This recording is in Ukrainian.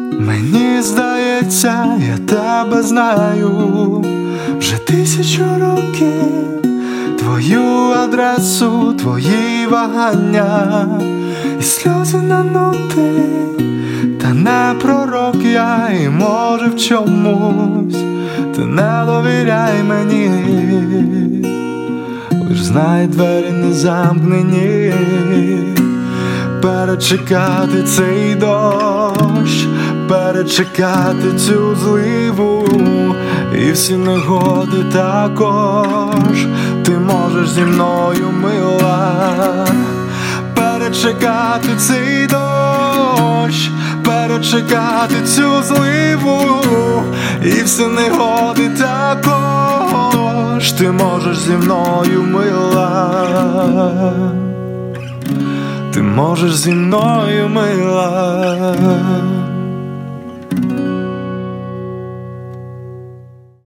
Мені здається, я тебе знаю вже 1000 років, твою адресу, твої вагання і сльози на ноти. Та не пророк я, і може в чомусь ти не довіряй мені, лиш знай, двері не замкнені. Перечекати цей дощ, перечекати цю зливу і всі негоди також ти можеш зі мною, мила. Перечекати цей дощ, перечекати цю зливу і всі негоди також ти можеш зі мною, мила. Ти можеш зі мною, мила.